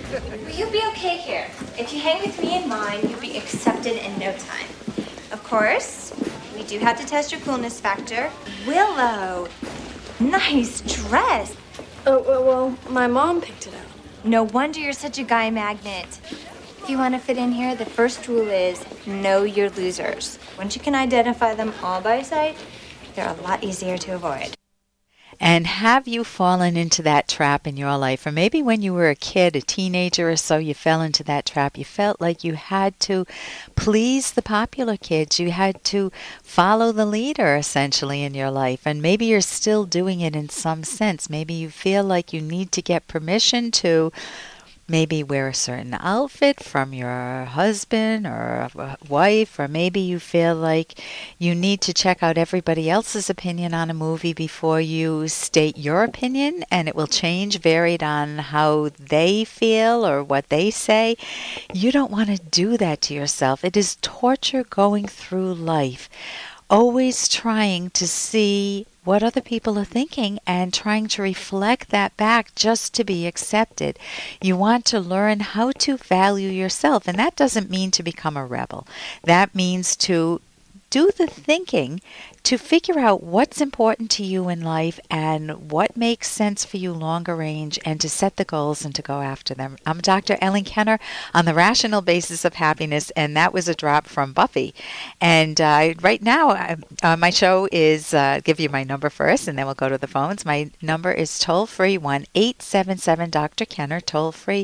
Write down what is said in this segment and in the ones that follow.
Will you be okay here? If you hang with me and mine, you'll be accepted in no time. Of course, we do have to test your coolness factor. Willow, nice dress. Oh, well, my mom picked it out. No wonder you're such a guy magnet. If you want to fit in here, the first rule is know your losers. Once you can identify them all by sight, they're a lot easier to avoid. And have you fallen into that trap in your life? Or maybe when you were a kid, a teenager or so, you fell into that trap. You felt like you had to please the popular kids. You had to follow the leader, essentially, in your life. And maybe you're still doing it in some sense. Maybe you feel like you need to get permission to maybe wear a certain outfit from your husband or wife, or maybe you feel like you need to check out everybody else's opinion on a movie before you state your opinion, and it will change varied on how they feel or what they say. You don't want to do that to yourself. It is torture going through life, always trying to see what other people are thinking and trying to reflect that back just to be accepted. You want to learn how to value yourself, and that doesn't mean to become a rebel. That means to do the thinking to figure out what's important to you in life and what makes sense for you longer range, and to set the goals and to go after them. I'm Dr. Ellen Kenner on the Rational Basis of Happiness, and that was a drop from Buffy. And right now, my show is, give you my number first, and then we'll go to the phones. My number is toll-free 1-877-Dr. Kenner, toll-free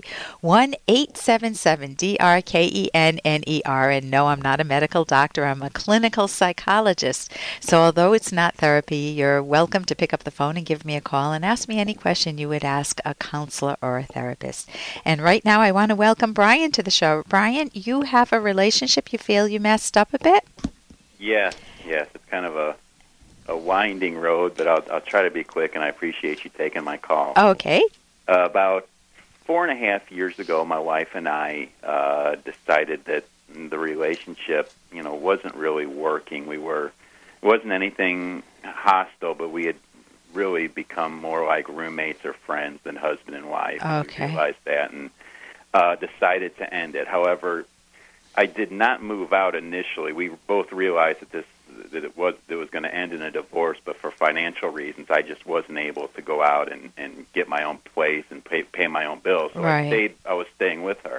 1-877-DRKENNER. And no, I'm not a medical doctor. I'm a clinical psychologist. So although it's not therapy, you're welcome to pick up the phone and give me a call and ask me any question you would ask a counselor or a therapist. And right now I want to welcome Brian to the show. Brian, you have a relationship you feel you messed up a bit? Yes. It's kind of a winding road, but I'll try to be quick, and I appreciate you taking my call. Okay. About 4.5 years ago, my wife and I decided that the relationship, wasn't really working. It wasn't anything hostile, but we had really become more like roommates or friends than husband and wife. Okay. We realized that and decided to end it. However, I did not move out initially. We both realized that it was going to end in a divorce, but for financial reasons, I just wasn't able to go out and get my own place and pay my own bills. So right. I was staying with her.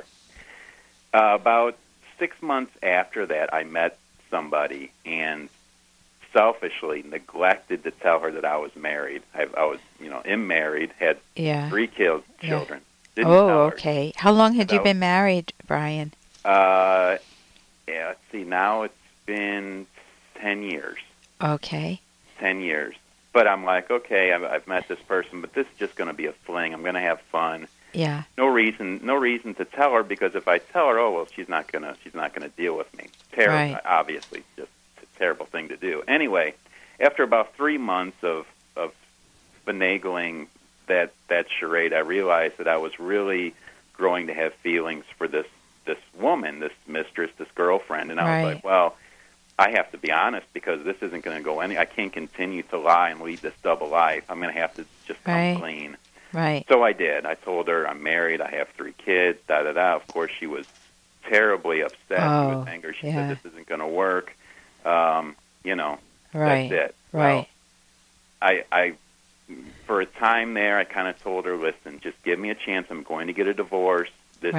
About 6 months after that, I met somebody and selfishly neglected to tell her that I was married. I was, married, had 3 children. Didn't tell her. Okay. How long had you been married, Brian? Let's see. Now it's been 10 years. Okay. 10 years. But I'm like, okay, I've met this person, but this is just going to be a fling. I'm going to have fun. Yeah. No reason to tell her, because if I tell her, she's not gonna deal with me. Terrible, right. Obviously, just a terrible thing to do. Anyway, after about 3 months of finagling that charade, I realized that I was really growing to have feelings for this woman, this mistress, this girlfriend, and I was like, well, I have to be honest, because this isn't going to go I can't continue to lie and lead this double life. I'm going to have to just come clean. Right. So I did. I told her I'm married, I have 3 kids, da-da-da. Of course, she was terribly upset. She was angry. She said, this isn't going to work. That's it. Right. Well, I for a time there, I kind of told her, listen, just give me a chance. I'm going to get a divorce.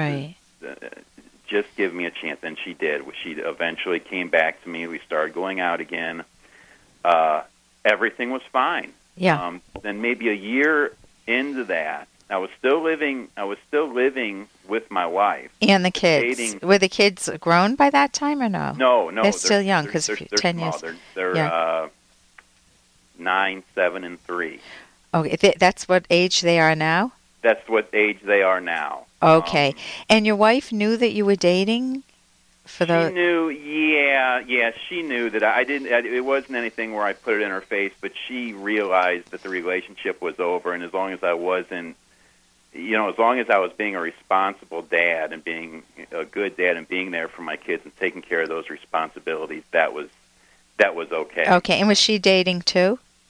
Just give me a chance. And she did. She eventually came back to me. We started going out again. Everything was fine. Yeah. Then maybe a year into that, I was still living with my wife and the kids. Were the kids grown by that time or no? No, they're still young, because they're 10 small. years. They're 9, 7, and 3. Okay, that's what age they are now. That's what age they are now. Okay, and your wife knew that you were dating. She knew, she knew that I didn't. It wasn't anything where I put it in her face, but she realized that the relationship was over, and as long as I wasn't, as long as I was being a responsible dad and being a good dad and being there for my kids and taking care of those responsibilities, that was okay. Okay, and was she dating too?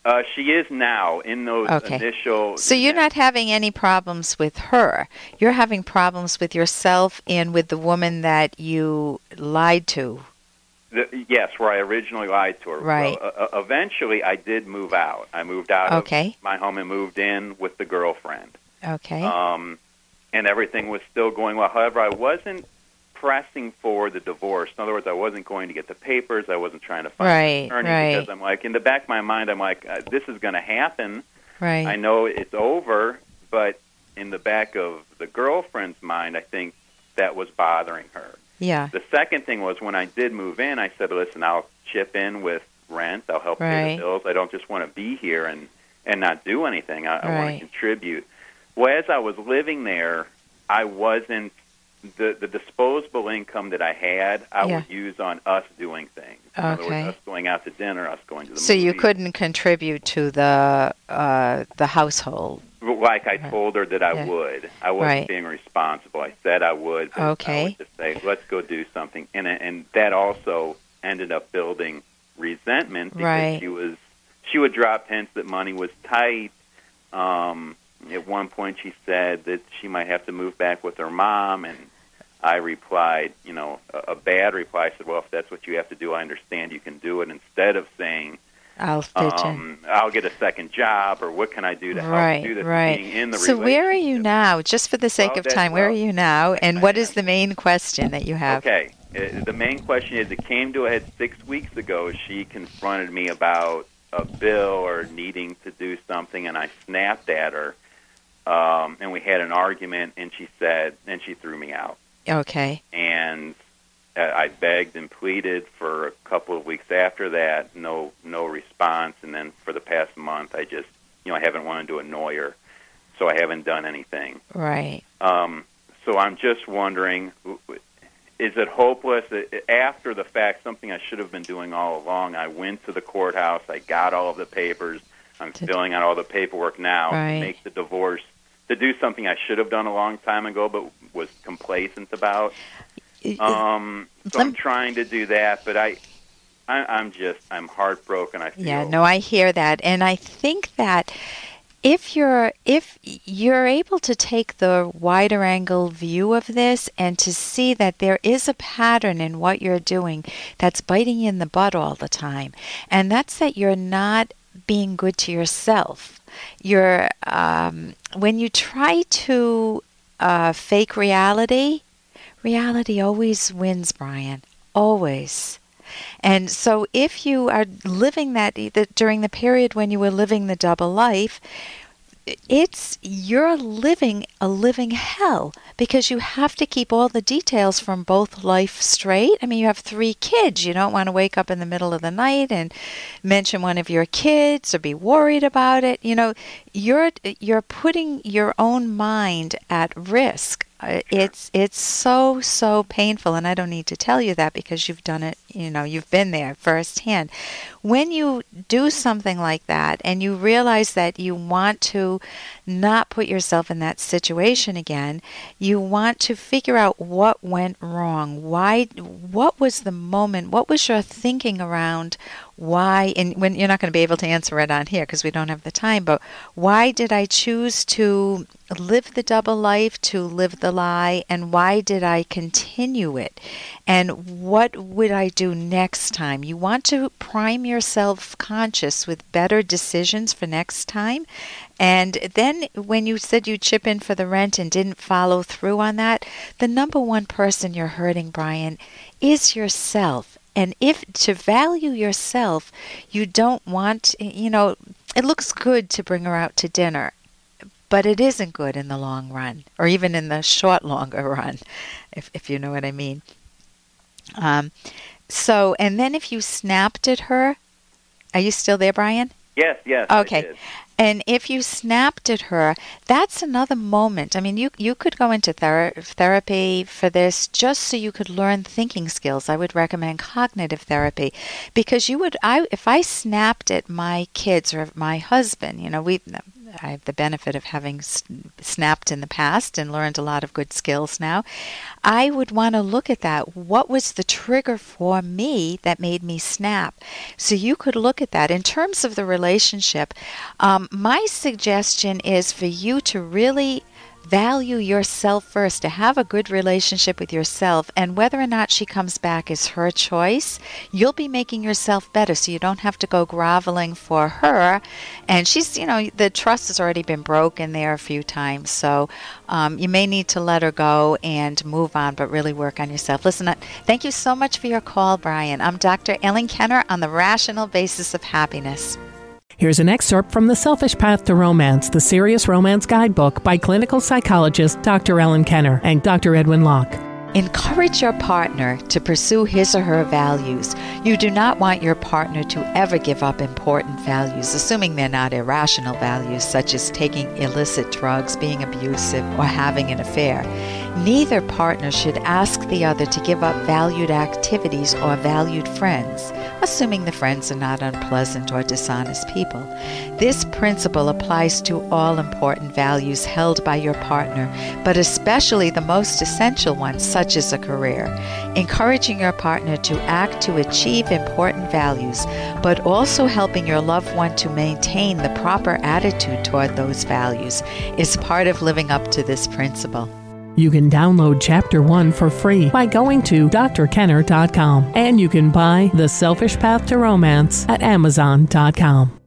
She is now in those Okay. initial. So you're not having any problems with her. You're having problems with yourself and with the woman that you lied to. Yes, where I originally lied to her. Right. Well, eventually, I did move out. I moved out Okay. of my home and moved in with the girlfriend. Okay. And everything was still going well. However, I wasn't pressing for the divorce. In other words, I wasn't going to get the papers. I wasn't trying to find an attorney because I'm like, in the back of my mind, I'm like, this is going to happen. Right. I know it's over, but in the back of the girlfriend's mind, I think that was bothering her. Yeah. The second thing was when I did move in, I said, listen, I'll chip in with rent. I'll help pay the bills. I don't just want to be here and not do anything. I want to contribute. Well, as I was living there, I wasn't, the disposable income that I had, I would use on us doing things. In other words, us going out to dinner, us going to the movies. So you couldn't contribute to the household. Like I told her that I would. I wasn't being responsible. I said I would. But I would just say, let's go do something. And that also ended up building resentment because she would drop hints that money was tight. At one point she said that she might have to move back with her mom, and I replied, a bad reply. I said, well, if that's what you have to do, I understand you can do it, instead of saying, I'll pitch in. I'll get a second job, or what can I do to help do this? Being in the so where are you now? Just for the sake of time, where are you now, and what is the main question that you have? Okay. The main question is, it came to a head 6 weeks ago. She confronted me about a bill or needing to do something, and I snapped at her, and we had an argument, and she threw me out. Okay. And I begged and pleaded for a couple of weeks after that, no response, and then for the past month, I just, I haven't wanted to annoy her, so I haven't done anything. Right. So I'm just wondering, is it hopeless? After the fact, something I should have been doing all along, I went to the courthouse, I got all of the papers, I'm filling out all the paperwork now to make the divorce, to do something I should have done a long time ago but was complacent about. So I'm trying to do that, but I'm heartbroken. I feel. I hear that, and I think that if you're able to take the wider angle view of this and to see that there is a pattern in what you're doing that's biting you in the butt all the time, and that's that you're not being good to yourself. You're when you try to fake reality always wins, Brian. Always. And so if you are living that during the period when you were living the double life, you're living a living hell because you have to keep all the details from both life straight. I mean, you have 3 kids. You don't want to wake up in the middle of the night and mention one of your kids or be worried about it. You're putting your own mind at risk. It's so painful, and I don't need to tell you that because you've done it, you've been there firsthand. When you do something like that and you realize that you want to not put yourself in that situation again, you want to figure out what went wrong. What was the moment? What was your thinking around why, and when you're not going to be able to answer it on here because we don't have the time, but why did I choose to live the double life, to live the lie, and why did I continue it? And what would I do next time? You want to prime yourself conscious with better decisions for next time. And then when you said you chip in for the rent and didn't follow through on that, the number one person you're hurting, Brian, is yourself. And if to value yourself, you don't want, it looks good to bring her out to dinner, but it isn't good in the long run, or even in the longer run, if you know what I mean. So, and then if you snapped at her, are you still there, Brian? Yes. Okay. And if you snapped at her, that's another moment. I mean, you could go into therapy for this just so you could learn thinking skills. I would recommend cognitive therapy because if I snapped at my kids or my husband, I have the benefit of having snapped in the past and learned a lot of good skills now. I would want to look at that. What was the trigger for me that made me snap? So you could look at that. In terms of the relationship, my suggestion is for you to really value yourself first, to have a good relationship with yourself, and whether or not she comes back is her choice. You'll be making yourself better, so you don't have to go groveling for her. And she's, the trust has already been broken there a few times, so you may need to let her go and move on, but really work on yourself. Listen, thank you so much for your call, Brian. I'm Dr. Ellen Kenner on the Rational Basis of Happiness. Here's an excerpt from The Selfish Path to Romance, the Serious Romance Guidebook by clinical psychologist Dr. Ellen Kenner and Dr. Edwin Locke. Encourage your partner to pursue his or her values. You do not want your partner to ever give up important values, assuming they're not irrational values, such as taking illicit drugs, being abusive, or having an affair. Neither partner should ask the other to give up valued activities or valued friends, assuming the friends are not unpleasant or dishonest people. This principle applies to all important values held by your partner, but especially the most essential ones, such as a career. Encouraging your partner to act to achieve important values, but also helping your loved one to maintain the proper attitude toward those values is part of living up to this principle. You can download Chapter 1 for free by going to drkenner.com, and you can buy The Selfish Path to Romance at Amazon.com.